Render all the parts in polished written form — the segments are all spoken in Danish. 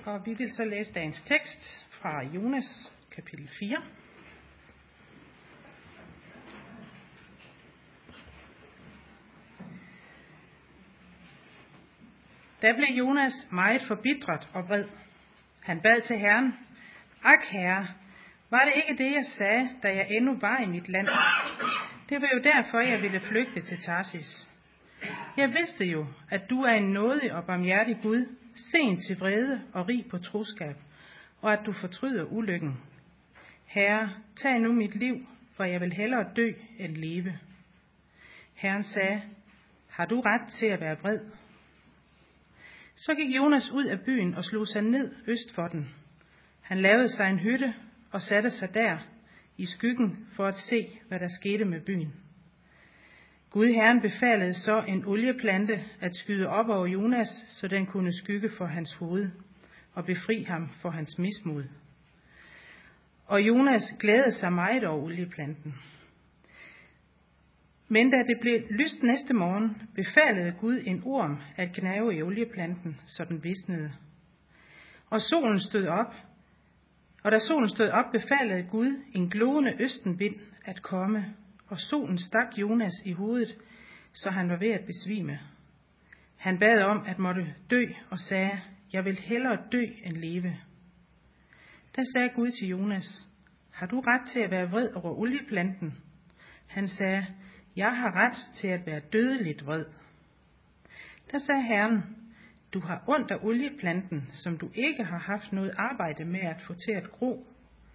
og vi vil så læse dagens tekst fra Jonas kapitel 4. Da blev Jonas meget forbitret og vred. Han bad til Herren: Ak, Herre, var det ikke det, jeg sagde, da jeg endnu var i mit land? Det var jo derfor, jeg ville flygte til Tarsis. Jeg vidste jo, at du er en nådig og barmhjertig Gud, sen til vrede og rig på troskab, og at du fortryder ulykken. Herre, tag nu mit liv, for jeg vil hellere dø end leve. Herren sagde: Har du ret til at være vred? Så gik Jonas ud af byen og slog sig ned øst for den. Han lavede sig en hytte og satte sig der i skyggen for at se, hvad der skete med byen. Gud Herren befalede så en olieplante at skyde op over Jonas, så den kunne skygge for hans hoved og befri ham for hans mismod. Og Jonas glædede sig meget over olieplanten. Men da det blev lyst næste morgen, befalede Gud en orm at gnave i olieplanten, så den visnede. Og da solen stod op, befalede Gud en gloende østenvind at komme, og solen stak Jonas i hovedet, så han var ved at besvime. Han bad om at måtte dø og sagde: Jeg vil hellere dø end leve. Da sagde Gud til Jonas: Har du ret til at være vred over olieplanten? Han sagde: Jeg har ret til at være dødeligt vred. Da sagde Herren: Du har ondt af olieplanten, som du ikke har haft noget arbejde med at få til at gro,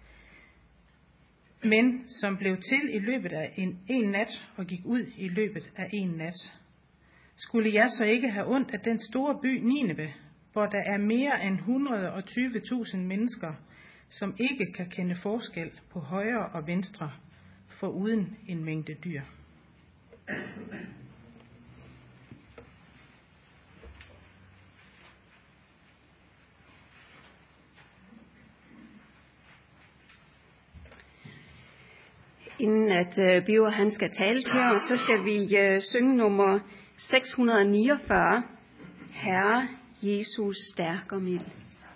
men som blev til i løbet af en nat og gik ud i løbet af en nat. Skulle jeg så ikke have ondt af den store by Nineve, hvor der er mere end 120.000 mennesker, som ikke kan kende forskel på højre og venstre, foruden en mængde dyr? Inden at Biver han skal tale til os, så skal vi synge nummer 649. Herre Jesus stærk og mild.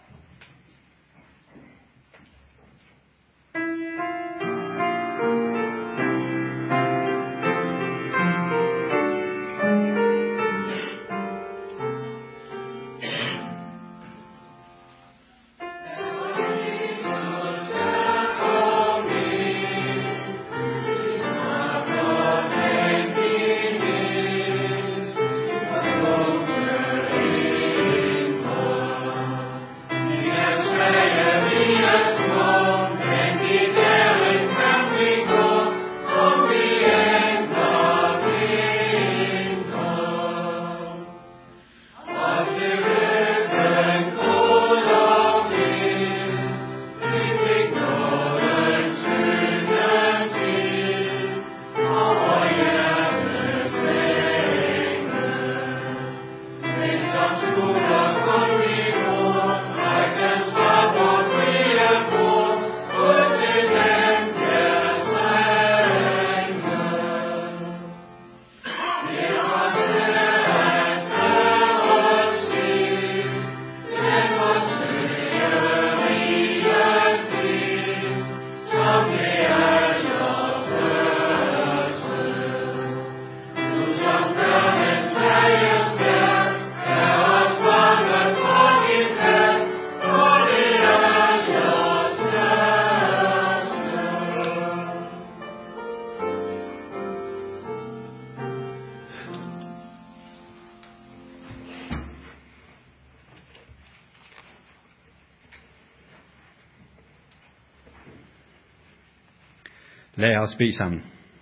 Lad os bede sammen.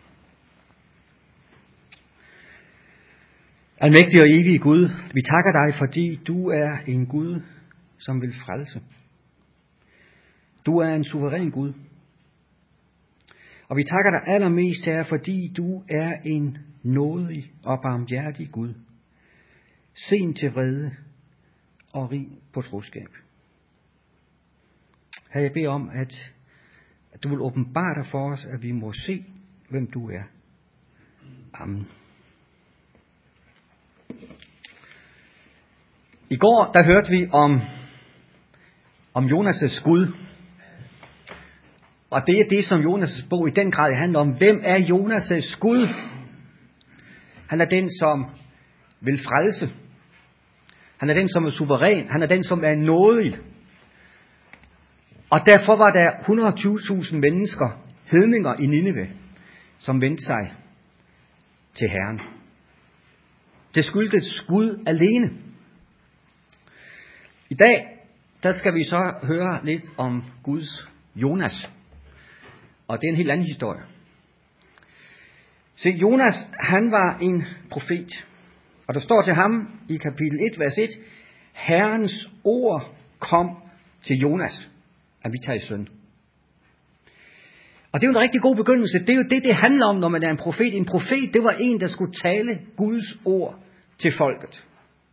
Almægtig og evig Gud, vi takker dig, fordi du er en Gud, som vil frelse. Du er en suveræn Gud. Og vi takker dig allermest, Herre, fordi du er en nådig og barmhjertig Gud, sen til vrede og rig på troskab. Herre, jeg beder om, at du vil åbenbare dig for os, at vi må se, hvem du er. Amen. I går, der hørte vi om om Jonas' Gud. Og det er det, som Jonas' bog i den grad handler om. Hvem er Jonas' Gud? Han er den, som vil frelse. Han er den, som er suveræn. Han er den, som er nådig. Og derfor var der 120.000 mennesker, hedninger i Nineve, som vendte sig til Herren. Det skyldtes Gud alene. I dag, der skal vi så høre lidt om Guds Jonas. Og det er en helt anden historie. Se, Jonas, han var en profet. Og der står til ham i kapitel 1, vers 1, Herrens ord kom til Jonas, Amittais søn. Og det er jo en rigtig god begyndelse. Det er jo det handler om, når man er en profet. En profet, det var en, der skulle tale Guds ord til folket.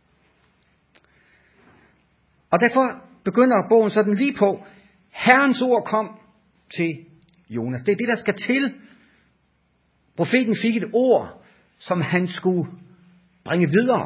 Og derfor begynder bogen sådan lige på, Herrens ord kom til Jonas. Det er det, der skal til. Profeten fik et ord, som han skulle bringe videre.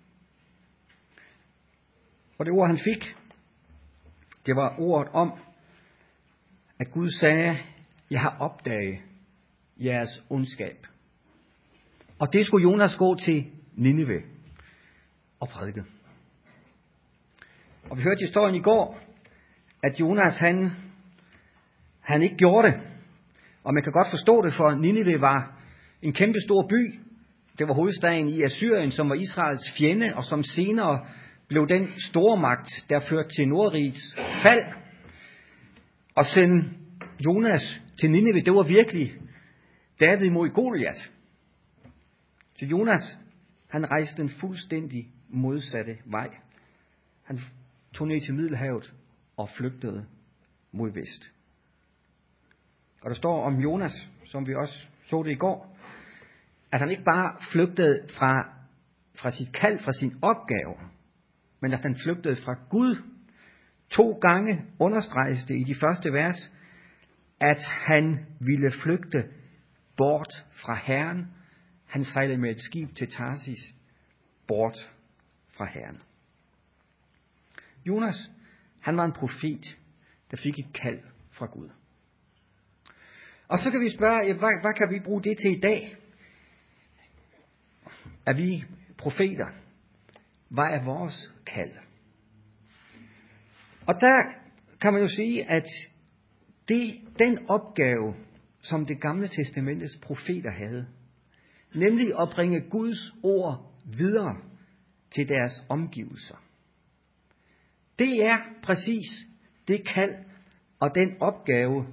Og det ord, han fik, det var ordet om, at Gud sagde, jeg har opdaget jeres ondskab. Og det skulle Jonas gå til Nineve og prædike. Og vi hørte historien i går, at Jonas han ikke gjorde det. Og man kan godt forstå det, for Nineve var en kæmpe stor by. Det var hovedstaden i Assyrien, som var Israels fjende, og som senere blev den store magt, der førte til Nordrigets fald. Og sende Jonas til Nineve, det var virkelig David mod Goliat. Så Jonas, han rejste den fuldstændig modsatte vej. Han tog ned til Middelhavet og flygtede mod vest. Og der står om Jonas, som vi også så det i går, at han ikke bare flygtede fra sit kald, fra sin opgave, men at han flygtede fra Gud. 2 gange understreges det i de første vers, at han ville flygte bort fra Herren. Han sejlede med et skib til Tarsis, bort fra Herren. Jonas, han var en profet, der fik et kald fra Gud. Og så kan vi spørge, hvad kan vi bruge det til i dag? Er vi profeter? Hvad er vores kald? Og der kan man jo sige, at den opgave, som det gamle testamentets profeter havde, nemlig at bringe Guds ord videre til deres omgivelser. Det er præcis det kald og den opgave,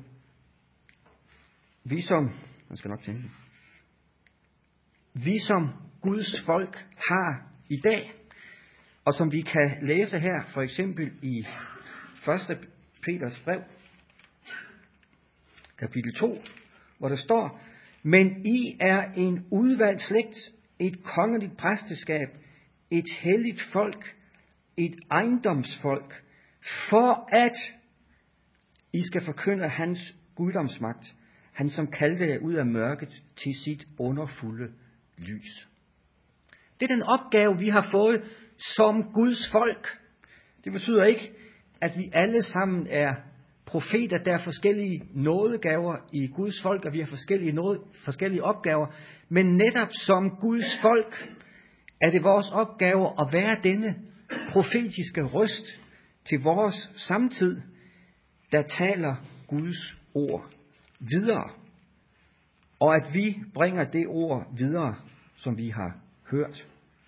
vi som Guds folk har i dag, og som vi kan læse her, for eksempel i 1. Peters brev, kapitel 2, hvor der står, men I er en udvalgt slægt, et kongeligt præsteskab, et helligt folk, et ejendomsfolk, for at I skal forkynde hans guddomsmagt, han som kaldte jer ud af mørket til sit underfulde lys. Det er den opgave, vi har fået som Guds folk. Det betyder ikke, at vi alle sammen er profeter, der er forskellige nådegaver i Guds folk, og vi har forskellige opgaver. Men netop som Guds folk er det vores opgave at være denne profetiske røst til vores samtid, der taler Guds ord videre. Og at vi bringer det ord videre, som vi har hørt.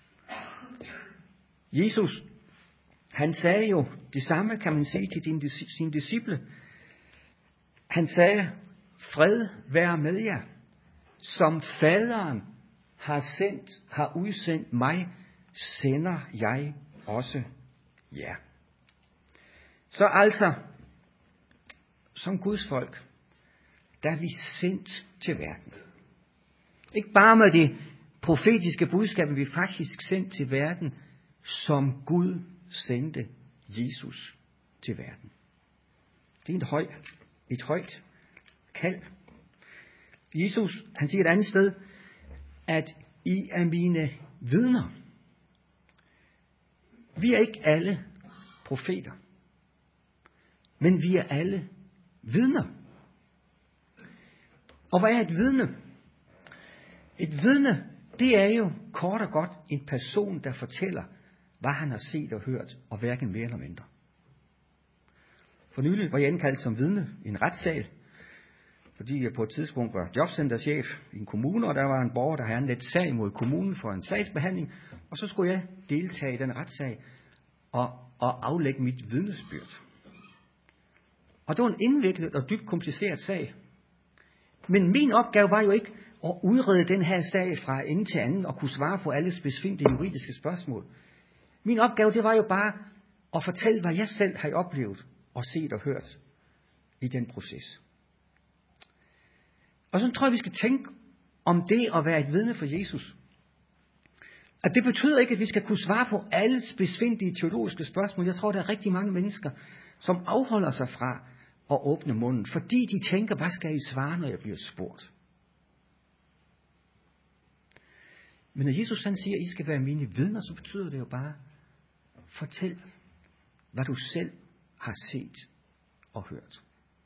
Jesus, han sagde jo det samme, kan man sige, til sine disciple. Han sagde, fred være med jer, som faderen har udsendt mig, sender jeg også jer. Så altså, som Guds folk, der er vi sendt til verden. Ikke bare med det profetiske budskab, men vi er faktisk sendt til verden, som Gud sendte Jesus til verden. Det er et højt kald. Jesus, han siger et andet sted, at I er mine vidner. Vi er ikke alle profeter. Men vi er alle vidner. Og hvad er et vidne? Et vidne, det er jo kort og godt en person, der fortæller, hvad han har set og hørt, og hverken mere eller mindre. For nylig var jeg indkaldt som vidne i en retssal, fordi jeg på et tidspunkt var jobcenterchef i en kommune, og der var en borger, der havde anlagt sag mod kommunen for en sagsbehandling, og så skulle jeg deltage i den retssag og aflægge mit vidnesbyrd. Og det var en indviklet og dybt kompliceret sag. Men min opgave var jo ikke at udrede den her sag fra ende til anden og kunne svare på alle specifikke juridiske spørgsmål. Min opgave, det var jo bare at fortælle, hvad jeg selv har oplevet og set og hørt i den proces. Og så tror jeg, vi skal tænke om det at være et vidne for Jesus. At det betyder ikke, at vi skal kunne svare på alle specifikke teologiske spørgsmål. Jeg tror, der er rigtig mange mennesker, som afholder sig fra at åbne munden, fordi de tænker, hvad skal I svare, når jeg bliver spurgt? Men når Jesus han siger, at I skal være mine vidner, så betyder det jo bare, fortæl, hvad du selv har set og hørt.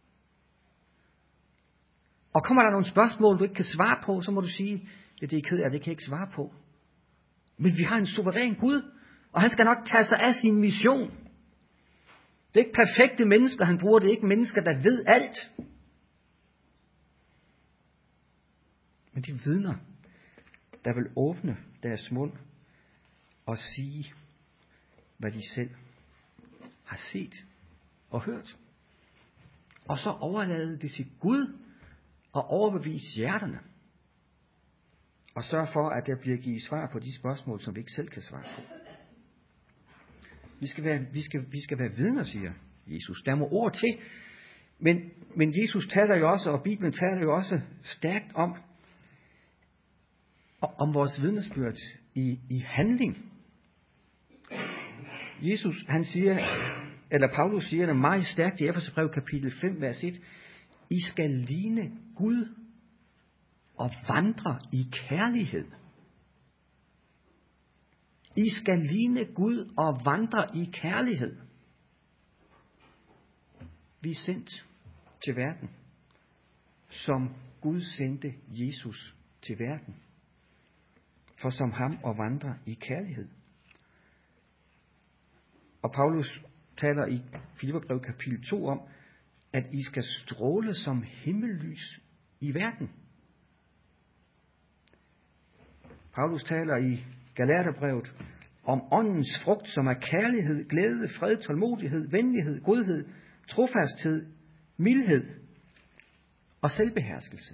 Og kommer der nogle spørgsmål, du ikke kan svare på, så må du sige, det er ked af, det kan jeg ikke svare på. Men vi har en suveræn Gud, og han skal nok tage sig af sin mission. Det er ikke perfekte mennesker, han bruger. Det er ikke mennesker, der ved alt. Men de vidner, der vil åbne deres mund og sige, hvad de selv har set og hørt. Og så overlade det til Gud og overbevise hjerterne. Og sørge for, at der bliver givet svar på de spørgsmål, som vi ikke selv kan svare på. Vi skal være vidner, siger Jesus. Der må ord til. Men Jesus taler jo også, og Bibelen taler jo også stærkt om vores vidnesbyrd i handling. Jesus, han siger, eller Paulus siger det meget stærkt i Efeserbrevet kapitel 5, vers 1. I skal ligne Gud og vandre i kærlighed. I skal ligne Gud og vandre i kærlighed. Vi er sendt til verden, som Gud sendte Jesus til verden. For som ham at vandre i kærlighed. Og Paulus taler i Filipperbrevet kapitel 2 om, at I skal stråle som himmellys i verden. Paulus taler i Galaterbrevet om åndens frugt, som er kærlighed, glæde, fred, tålmodighed, venlighed, godhed, trofasthed, mildhed og selvbeherskelse.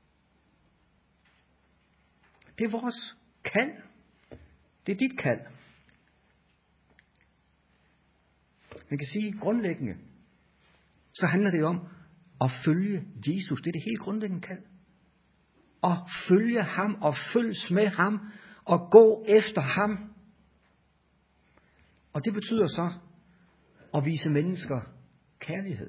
Det er vores kald. Det er dit kald. Man kan sige grundlæggende, så handler det om at følge Jesus. Det er det helt grundlæggende kald. At følge ham og følges med ham og gå efter ham. Og det betyder så at vise mennesker kærlighed.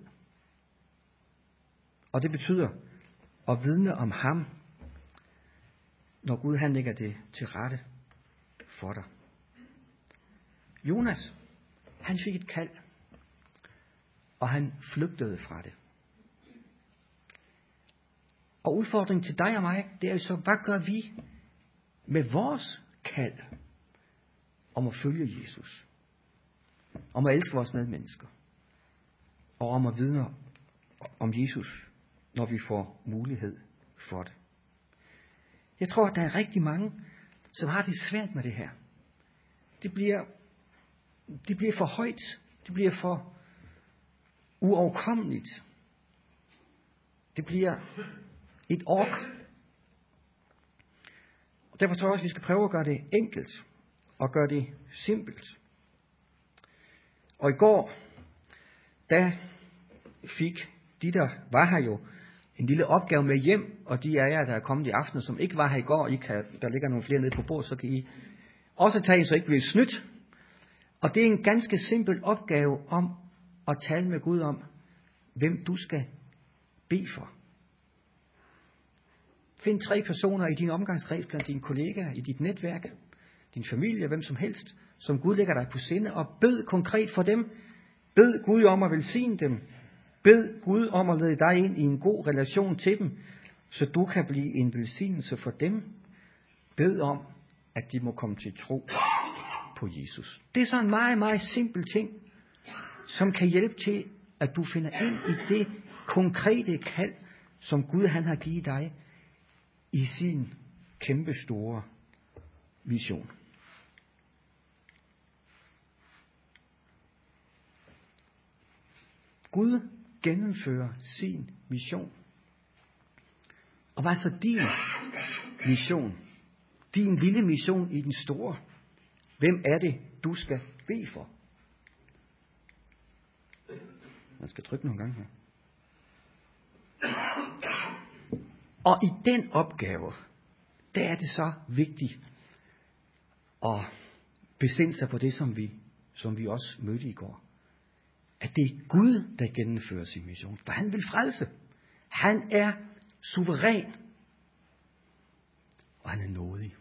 Og det betyder at vidne om ham, når Gud han lægger det til rette for dig. Jonas, han fik et kald, og han flygtede fra det. Og udfordringen til dig og mig, det er jo så, hvad gør vi med vores kald om at følge Jesus? Om at elske vores medmennesker. Og om at vidne om Jesus, når vi får mulighed for det. Jeg tror, at der er rigtig mange, som har det svært med det her. Det bliver for højt. Det bliver for uoverkommeligt. Det bliver et ork. Og derfor tror jeg også, at vi skal prøve at gøre det enkelt. Og gøre det simpelt. Og i går, der fik de, der var her jo, en lille opgave med hjem, og de af jer, der er kommet i aften, som ikke var her i går, der ligger nogle flere nede på bordet, så kan I også tage, så ikke bliver snydt. Og det er en ganske simpel opgave om at tale med Gud om, hvem du skal bede for. Find 3 personer i din omgangskreds, blandt dine kollegaer, i dit netværk, din familie, hvem som helst, som Gud lægger dig på sinde, og bed konkret for dem. Bed Gud om at velsigne dem, Bed Gud om at lede dig ind i en god relation til dem, så du kan blive en velsignelse for dem. Bed om, at de må komme til tro på Jesus. Det er så en meget, meget simpel ting, som kan hjælpe til, at du finder ind i det konkrete kald, som Gud han har givet dig i sin kæmpe store mission. Gud gennemfører sin mission. Og hvad er så din mission? Din lille mission i den store. Hvem er det, du skal bede for? Man skal trykke nogle gange her. Og i den opgave, der er det så vigtigt at besinde sig på det, som vi også mødte i går. At det er Gud, der gennemfører sin mission. For han vil frelse. Han er suveræn. Og han er nådig.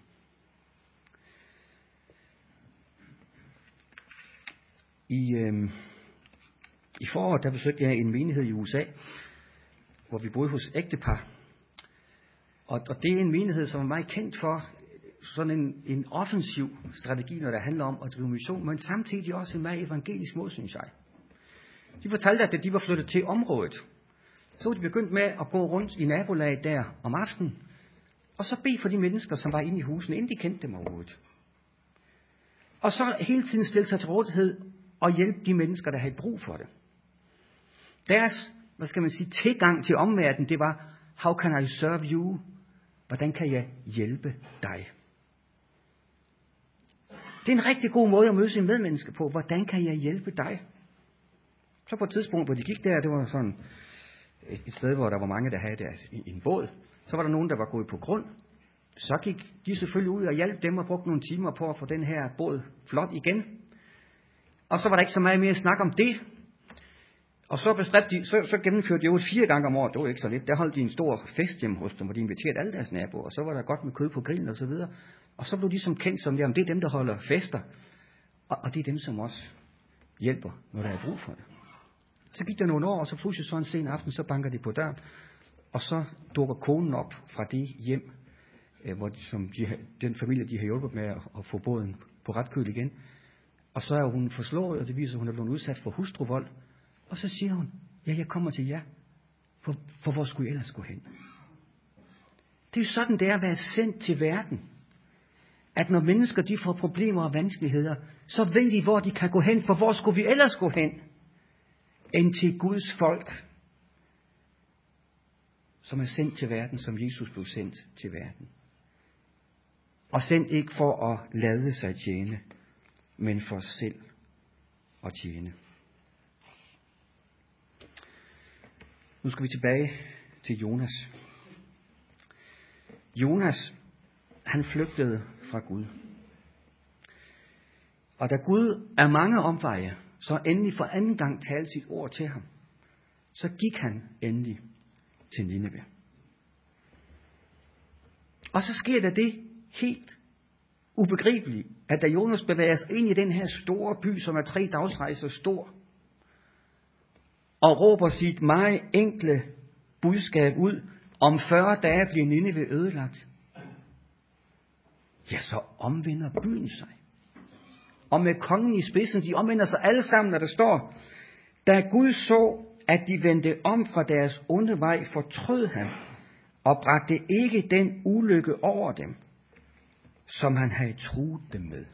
I foråret, der besøgte jeg en menighed i USA, hvor vi boede hos ægtepar. Og det er en menighed, som er meget kendt for sådan en offensiv strategi, når det handler om at drive mission, men samtidig også en meget evangelisk måde, synes jeg. De fortalte, at da de var flyttet til området, så var de begyndt med at gå rundt i nabolaget der om aftenen, og så bede for de mennesker, som var inde i husene, inden de kendte dem overhovedet. Og så hele tiden stille sig til rådighed og hjælpe de mennesker, der havde brug for det. Deres, tilgang til omverdenen, det var, how can I serve you? Hvordan kan jeg hjælpe dig? Det er en rigtig god måde at møde sine medmennesker på. Hvordan kan jeg hjælpe dig? Så på et tidspunkt, hvor de gik der, det var sådan et sted, hvor der var mange, der havde deres en båd. Så var der nogen, der var gået på grund. Så gik de selvfølgelig ud og hjalp dem og brugte nogle timer på at få den her båd flot igen. Og så var der ikke så meget mere snak om det. Og så gennemførte de jo 4 gange om året. Det var ikke så lidt. Der holdt de en stor fest hjemme hos dem, hvor de inviterede alle deres naboer. Og så var der godt med kød på grillen og så videre. Og så blev de som kendt som, jamen det er dem, der holder fester. Og det er dem, som også hjælper, når der er brug for det. Så gik der nogle år, og så pludselig så en sen aften, så banker de på døren. Og så dukker konen op fra det hjem, hvor den familie, de har hjulpet med at få båden på ret køl igen. Og så er hun forslået, og det viser, at hun er blevet udsat for hustruvold. Og så siger hun, ja, jeg kommer til jer. For hvor skulle jeg ellers gå hen? Det er jo sådan, det er at være sendt til verden. At når mennesker de får problemer og vanskeligheder, så ved de, hvor de kan gå hen. For hvor skulle vi ellers gå hen? End til Guds folk, som er sendt til verden, som Jesus blev sendt til verden. Og sendt ikke for at lade sig tjene, men for selv at tjene. Nu skal vi tilbage til Jonas. Jonas, han flygtede fra Gud. Og da Gud af mange omveje så endelig for anden gang talte sit ord til ham, så gik han endelig til Nineve. Og så sker der det helt ubegribelige, at da Jonas bevæger sig ind i den her store by, som er 3 dagsrejser stor, og råber sit meget enkle budskab ud, om 40 dage bliver Nineve ødelagt, ja, så omvender byen sig. Og med kongen i spidsen, de omvender sig alle sammen, når der står, da Gud så, at de vendte om fra deres onde vej, fortrød han, og bragte ikke den ulykke over dem, som han havde truet dem med.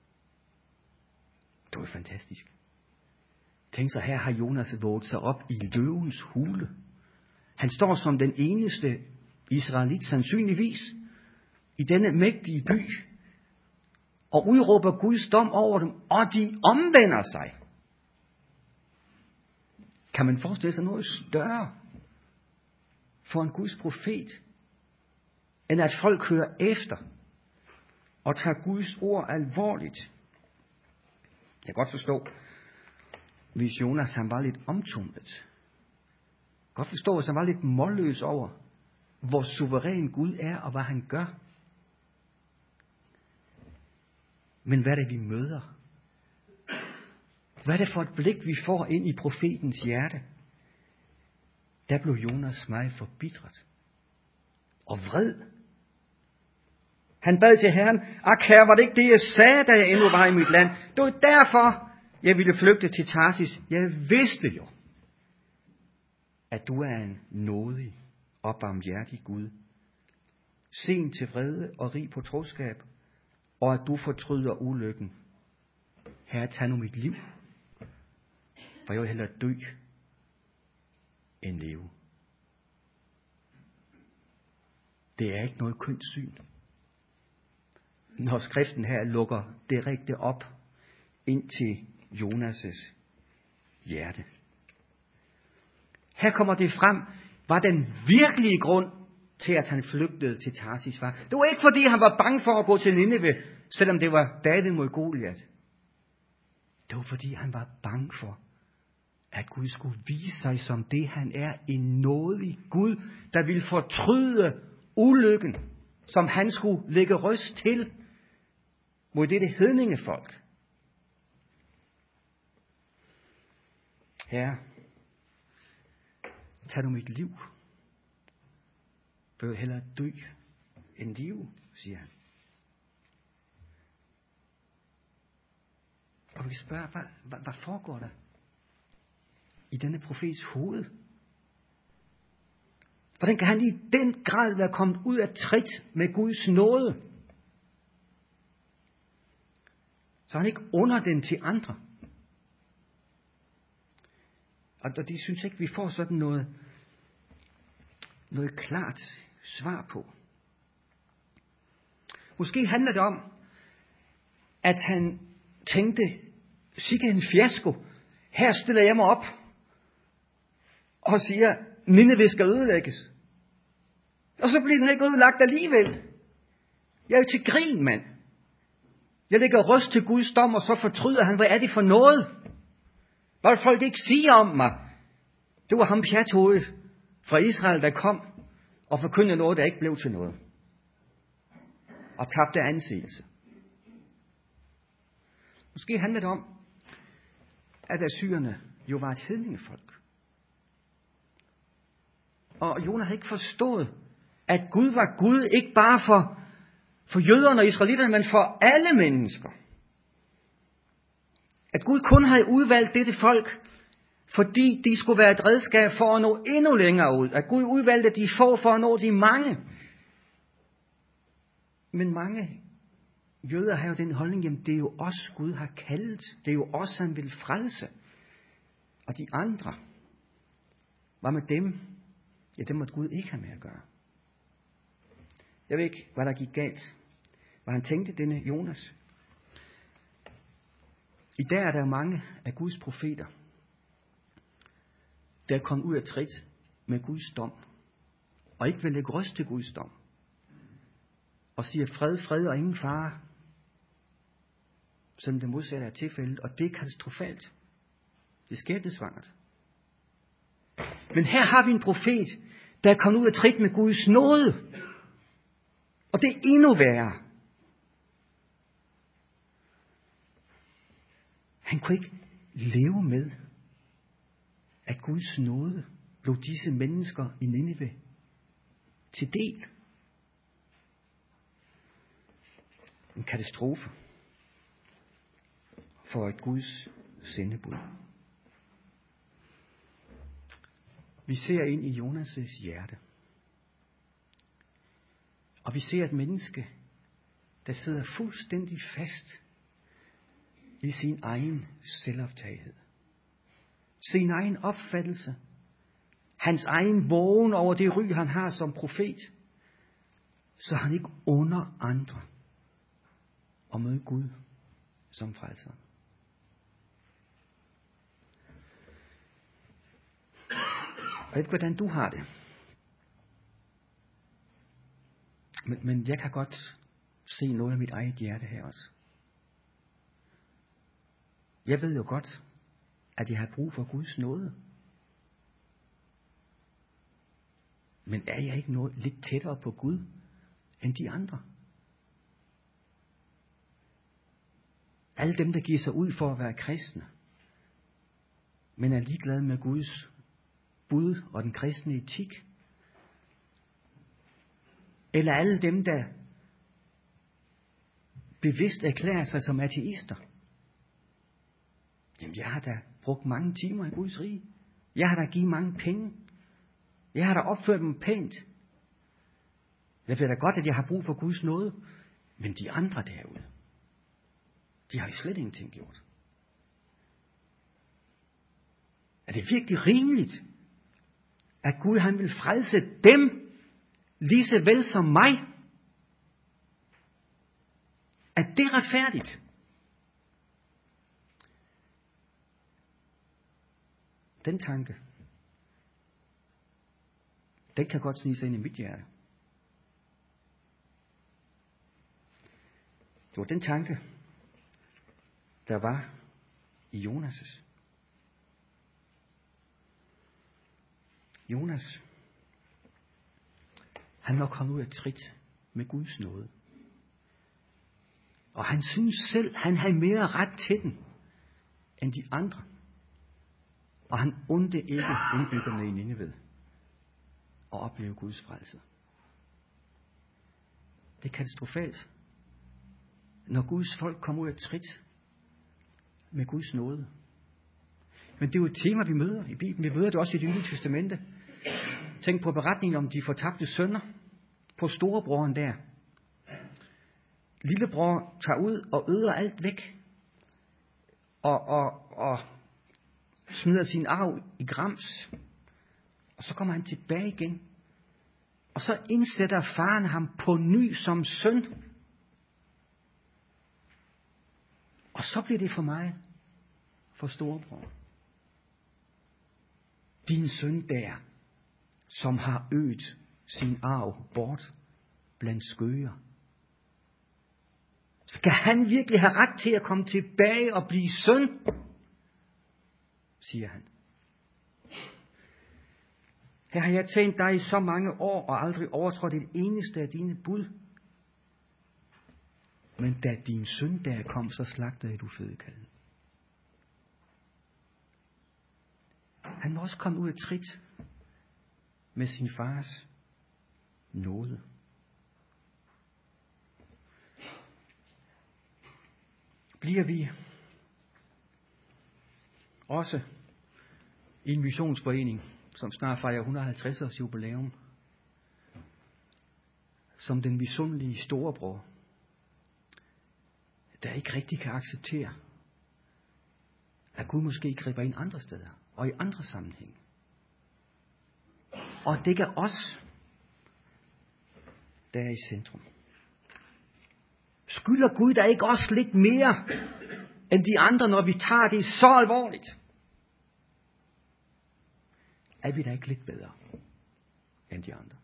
Det var fantastisk. Tænk så, her har Jonas våget sig op i løvens hule. Han står som den eneste israelit sandsynligvis i denne mægtige by, og udråber Guds dom over dem, og de omvender sig. Kan man forestille sig noget større for en Guds profet, end at folk hører efter og tager Guds ord alvorligt? Jeg kan godt forstå, hvis Jonas han var lidt omtumlet. Godt forstå, hvis han var lidt målløs over, hvor suveræn Gud er og hvad han gør. Men hvad er det, vi møder? Hvad er det for et blik, vi får ind i profetens hjerte? der blev Jonas meget forbitret og vred. Han bad til Herren: Ak, Herre, var det ikke det, jeg sagde, da jeg endnu var i mit land? Det var derfor, jeg ville flygte til Tarsis. Jeg vidste jo, at du er en nådig og barmhjertig Gud, sen til vrede og rig på troskab, og at du fortryder ulykken. Herre, tag nu mit liv, for jeg vil hellere dø end leve. Det er ikke noget kønt syn, når skriften her lukker direkte op ind til Jonas' hjerte. Her kommer det frem, var den virkelige grund til, at han flygtede til Tarsis var. Det var ikke fordi, han var bange for at gå til Nineve, selvom det var David mod Goliat. Det var fordi, han var bange for, at Gud skulle vise sig som det, han er, en nådig Gud, der ville fortryde ulykken, som han skulle lægge røst til mod dette hedningefolk. Herre, tag du mit liv, for jeg vil hellere dø end liv, siger han. Og vi spørger, hvad foregår der i denne profets hoved? Hvordan kan han i den grad være kommet ud af trit med Guds nåde, så han ikke under den til andre? Og de synes ikke, vi får sådan noget klart svar på. Måske handler det om, at han tænkte, sikke en fiasko, her stiller jeg mig op og siger, Nineve skal ødelægges. Og så bliver den ikke ødelagt alligevel. Jeg er jo til grin, mand. Jeg lægger røst til Guds dom, og så fortryder han, hvad er det for noget? Hvad vil folk ikke sige om mig? Det var ham pjathovedet fra Israel, der kom og forkyndte noget, der ikke blev til noget. Og tabte anseelse. Måske handler det om, at assyrerne jo var et hedningefolk. Og Jonas havde ikke forstået, at Gud var Gud ikke bare for jøderne og israelitterne, men for alle mennesker. At Gud kun havde udvalgt dette folk, fordi de skulle være et redskab for at nå endnu længere ud. At Gud udvalgte de få for at nå de mange. Men mange jøder har jo den holdning, jamen det er jo os Gud har kaldet. Det er jo os han vil frelse. Og de andre, hvad med dem? Ja, dem måtte Gud ikke have med at gøre. Jeg ved ikke, hvad der gik galt. Hvad han tænkte, denne Jonas. I dag er der mange af Guds profeter, der er kommet ud af trit med Guds dom, og ikke vil lægge røst til Guds dom, og siger fred, fred og ingen fare, selvom det modsatte er tilfældet, og det er katastrofalt. Det er skæbnesvangert. Men her har vi en profet, der er kommet ud af trit med Guds nåde, og det er endnu værre. Han kunne ikke leve med, at Guds nåde blev disse mennesker i Nineve til del. En katastrofe for et Guds sendebud. Vi ser ind i Jonas' hjerte. Og vi ser et menneske, der sidder fuldstændig fast i sin egen selvoptagethed. Sin egen opfattelse. Hans egen vågen over det ry, han har som profet. Så han ikke under andre og møde Gud som frelser. Jeg ved ikke, hvordan du har det. Men jeg kan godt se noget af mit eget hjerte her også. Jeg ved jo godt, at jeg har brug for Guds nåde. Men er jeg ikke noget lidt tættere på Gud end de andre? Alle dem, der giver sig ud for at være kristne, men er ligeglade med Guds bud og den kristne etik? Eller alle dem, der bevidst erklærer sig som ateister? Jamen, jeg har da brugt mange timer i Guds rige. Jeg har da givet mange penge. Jeg har da opført dem pænt. Jeg ved da godt, at jeg har brug for Guds nåde. Men de andre derude, de har jo slet ingenting gjort. Er det virkelig rimeligt, at Gud han vil frelse dem, lige så vel som mig? Er det retfærdigt? Den tanke, den kan godt snige sig ind i mit hjerte. Det var den tanke, der var i Jonas'. Jonas, han var kommet ud af trit med Guds nåde. Og han synes selv, han havde mere ret til den, end de andre. Og han undte ikke indbyggerne i Nineve at opleve Guds frelse. Det er katastrofalt, når Guds folk kommer ud af trit med Guds nåde. Men det er jo et tema, vi møder i Bibelen. Vi møder det også i Det Nye Testamente. Tænk på beretningen om de fortabte sønner. På storebroren der. Lillebror tager ud og øder alt væk. Og smider sin arv i grams. Og så kommer han tilbage igen. Og så indsætter faren ham på ny som søn. Og så bliver det for mig, for storebror. Din søn der, som har øget sin arv bort blandt skøger. Skal han virkelig have ret til at komme tilbage og blive søn? Siger han. Her har jeg tjent dig i så mange år og aldrig overtrådt et eneste af dine bud. Men da din søn der kom, så slagtede du fødekalven. Han var også kommet ud af trit med sin fars nåde. Bliver vi også i en missionsforening, som snart fejrer 150 års jubilæum, som den misundelige storebror, der ikke rigtig kan acceptere, at Gud måske griber ind andre steder og i andre sammenhænge. Og det er os, der er i centrum. Skylder Gud der ikke også lidt mere end de andre, når vi tager det så alvorligt? Er vi da ikke lidt bedre end de andre?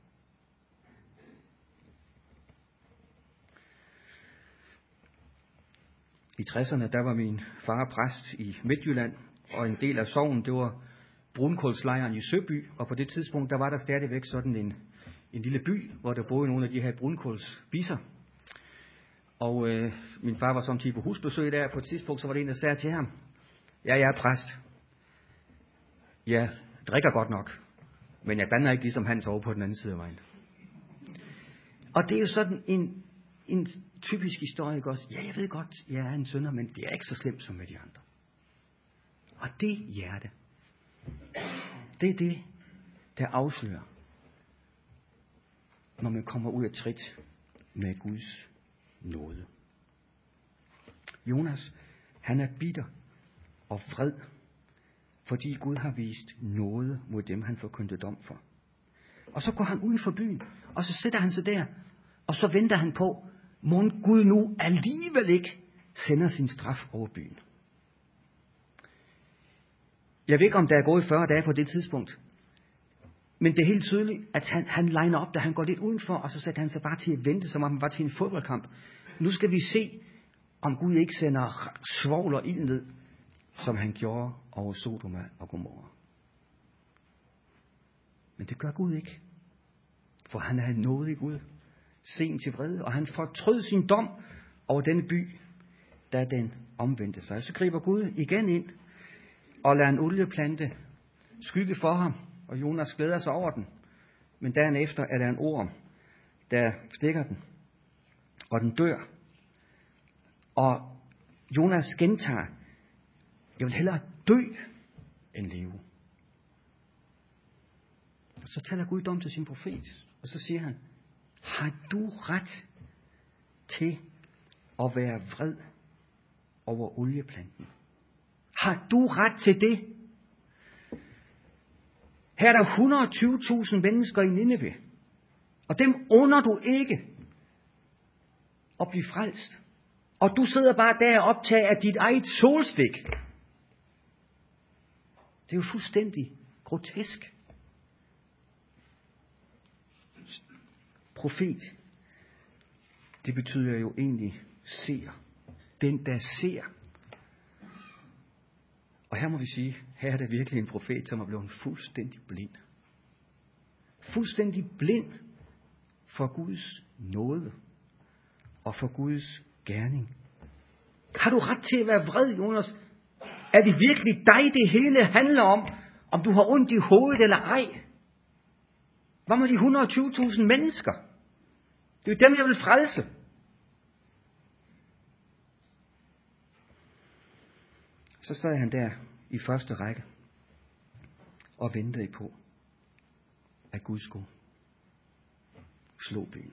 I 60'erne, der var min far præst i Midtjylland, og en del af sognen, det var brunkålslejren i Søby, og på det tidspunkt, der var der stadigvæk sådan en lille by, hvor der boede nogle af de her brunkålsbisser. Og min far var samtidig på husbesøg der, på et tidspunkt, så var det en, der sagde til ham, ja, jeg er præst. Jeg drikker godt nok, men jeg bander ikke ligesom Hans over på den anden side af vejen. Og det er jo sådan en typisk historie, ikke også? Ja, jeg ved godt, jeg er en synder, men det er ikke så slemt som med de andre. Og det hjerte, det er det, der afslører, når man kommer ud af trit med Guds nåde. Jonas, han er bitter og vred, fordi Gud har vist nåde mod dem, han forkyndte dom for. Og så går han ud for byen, og så sætter han sig der, og så venter han på, mon Gud nu alligevel ikke sender sin straf over byen. Jeg ved ikke, om der er gået 40 dage på det tidspunkt, men det er helt tydeligt, at han liner op, da han går lidt udenfor, og så sætter han sig bare til at vente, som om han var til en fodboldkamp. Nu skal vi se, om Gud ikke sender svovl og ild ned, som han gjorde over Sodoma og Gomorra. Men det gør Gud ikke, for han er en nådig Gud, sen til vrede, og han fortrød sin dom over denne by, da den omvendte sig. Så griber Gud igen ind og lader en olieplante skygge for ham, og Jonas glæder sig over den. Men dagen efter er der en orm, der stikker den, og den dør. Og Jonas gentager, jeg vil hellere dø end leve. Og så taler Gud dom til sin profet, og så siger han, har du ret til at være vred over olieplanten? Har du ret til det? Her er der 120.000 mennesker i Nineve, og dem under du ikke at blive frelst. Og du sidder bare der og optager af dit eget solstik. Det er jo fuldstændig grotesk. Profet, det betyder jo egentlig ser. Den, der ser. Og her må vi sige, her er der virkelig en profet, som er blevet fuldstændig blind. Fuldstændig blind for Guds nåde og for Guds gerning. Har du ret til at være vred, Jonas? Er det virkelig dig, det hele handler om du har ondt i hovedet eller ej? Hvad med de 120.000 mennesker? Det er jo dem, jeg vil frelse. Så sad han der i første række og ventede på, at Gud skulle slå ben.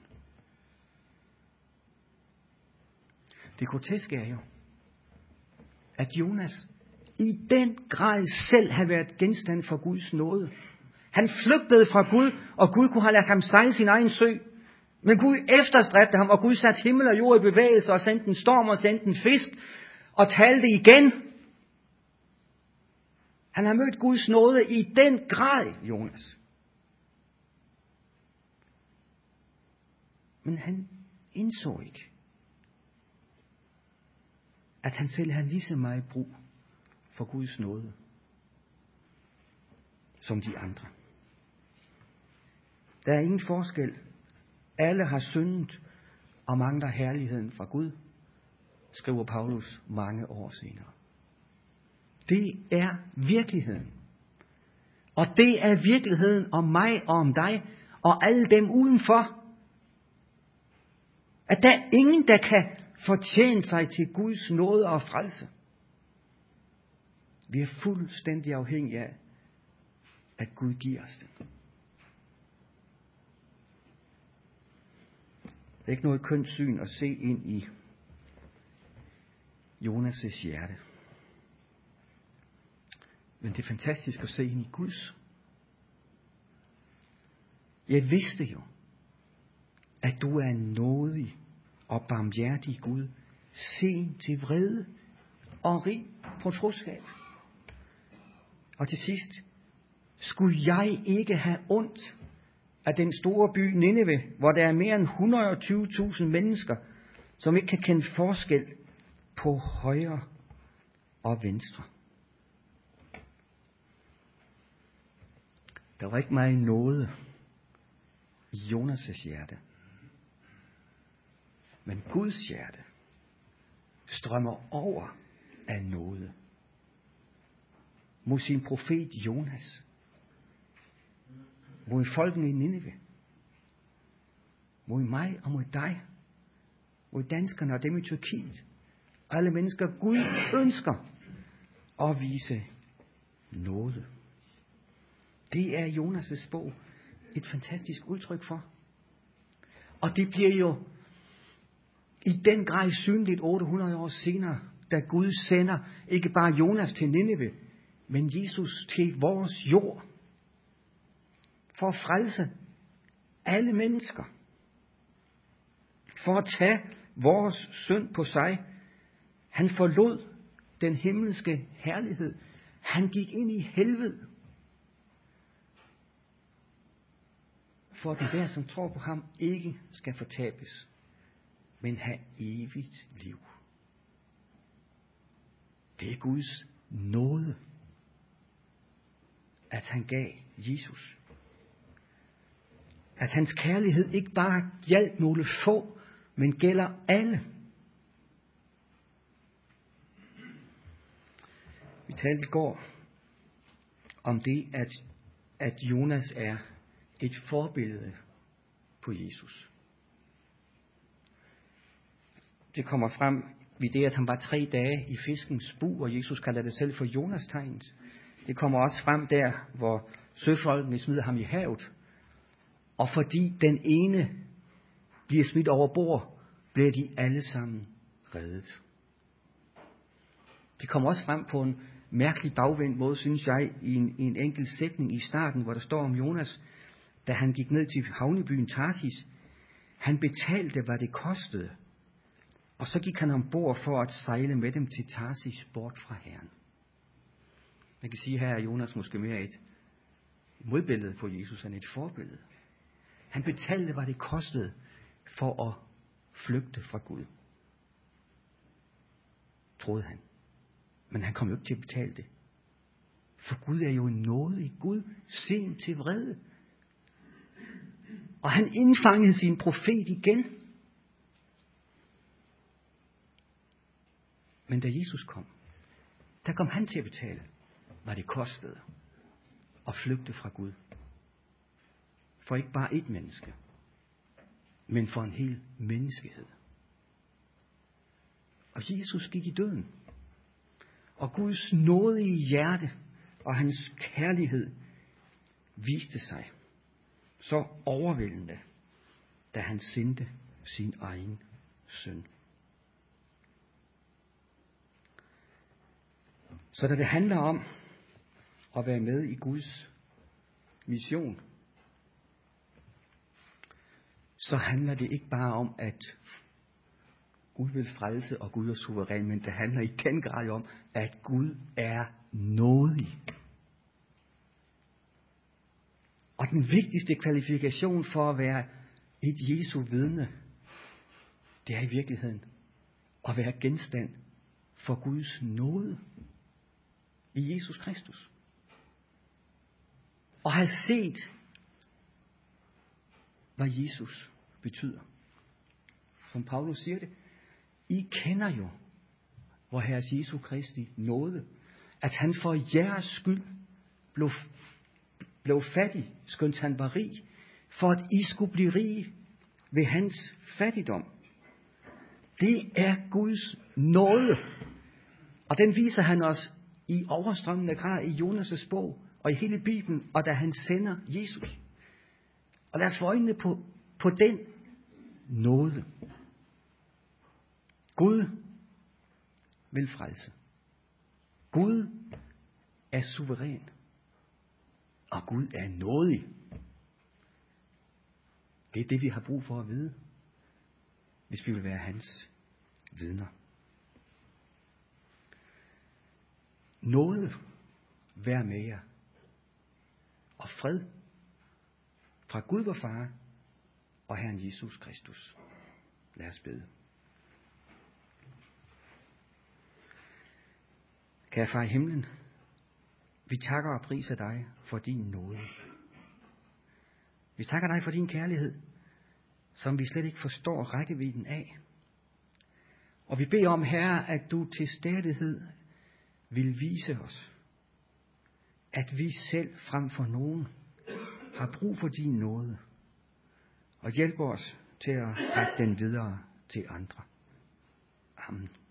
Det groteske er jo, at Jonas i den grad selv havde været genstand for Guds nåde. Han flygtede fra Gud, og Gud kunne have ladet ham sejle sin egen sø. Men Gud efterstræbte ham, og Gud satte himmel og jord i bevægelse, og sendte en storm og sendte en fisk, og talte igen. Han har mødt Guds nåde i den grad, Jonas. Men han indså ikke, at han selv har lige så meget brug for Guds nåde, som de andre. Der er ingen forskel. Alle har syndet og mangler herligheden fra Gud, skriver Paulus mange år senere. Det er virkeligheden. Og det er virkeligheden om mig og om dig og alle dem udenfor. At der er ingen, der kan fortjene sig til Guds nåde og frelse. Vi er fuldstændig afhængige af, at Gud giver os den. Det er ikke noget kønt syn at se ind i Jonas' hjerte. Men det er fantastisk at se ind i Guds. Jeg vidste jo, at du er en nådig og barmhjertig Gud, sen til vrede og rig på troskab. Og til sidst, skulle jeg ikke have ondt af den store by Nineve, hvor der er mere end 120.000 mennesker, som ikke kan kende forskel på højre og venstre. Der var ikke meget nåde i Jonas' hjerte. Men Guds hjerte strømmer over af nåde mod sin profet Jonas, mod folkene i Nineve, mod mig og mod dig, mod danskerne og dem i Tyrkiet, alle mennesker Gud ønsker at vise nåde. Det er Jonas' bog et fantastisk udtryk for. Og det bliver jo i den grad synligt 800 år senere, da Gud sender ikke bare Jonas til Nineve, men Jesus til vores jord. For at frelse alle mennesker. For at tage vores synd på sig. Han forlod den himmelske herlighed. Han gik ind i helvede. For at den der, som tror på ham, ikke skal fortabes, men have evigt liv. Det er Guds nåde, at han gav Jesus. At hans kærlighed ikke bare gjaldt nogle få, men gælder alle. Vi talte i går om det, at at Jonas er et forbillede på Jesus. Det kommer frem ved det, at han var 3 dage i fiskens bur, og Jesus kalder det selv for Jonas-tegnet. Det kommer også frem der, hvor søfolkene smider ham i havet. Og fordi den ene bliver smidt over bord, bliver de alle sammen reddet. Det kommer også frem på en mærkelig bagvendt måde, synes jeg, i en enkelt sætning i starten, hvor der står om Jonas, da han gik ned til havnebyen Tarsis. Han betalte, hvad det kostede, og så gik han ombord for at sejle med dem til Tarsis bort fra Herren. Man kan sige, her er Jonas måske mere et modbillede på Jesus end et forbillede. Han betalte, hvad det kostede for at flygte fra Gud. Troede han. Men han kom jo ikke til at betale det. For Gud er jo en nådig Gud, sen til vrede. Og han indfangede sin profet igen. Men da Jesus kom, der kom han til at betale, hvad det kostede at flygte fra Gud. For ikke bare et menneske, men for en hel menneskehed. Og Jesus gik i døden. Og Guds nådige hjerte og hans kærlighed viste sig så overvældende, da han sendte sin egen søn. Så da det handler om at være med i Guds mission, så handler det ikke bare om, at Gud vil frelse, og Gud er suveræn, men det handler i den grad om, at Gud er nådig. Og den vigtigste kvalifikation for at være et Jesu vidne, det er i virkeligheden at være genstand for Guds nåde i Jesus Kristus. Og have set, hvad Jesus betyder. Som Paulus siger det, I kender jo vor Herres Jesu Kristi nåde, at han for jeres skyld blev fattig, skønt han var rig, for at I skulle blive rige ved hans fattigdom. Det er Guds nåde, og den viser han os i overstrømmende grad i Jonas' bog og i hele Bibelen, og da han sender Jesus. Og lad os få øjnene på den nåde. Gud vil frelse. Gud er suveræn. Og Gud er nådig. Det er det, vi har brug for at vide, hvis vi vil være hans vidner. Nåde vær med jer. Og fred fra Gud vor Far og Herren Jesus Kristus. Lad os bede. Kære Far i himlen, vi takker og priser dig for din nåde. Vi takker dig for din kærlighed, som vi slet ikke forstår rækkevidden af. Og vi beder om, Herre, at du til stadighed vil vise os, at vi selv frem for nogen har brug for din nåde, og hjælpe os til at række den videre til andre. Amen.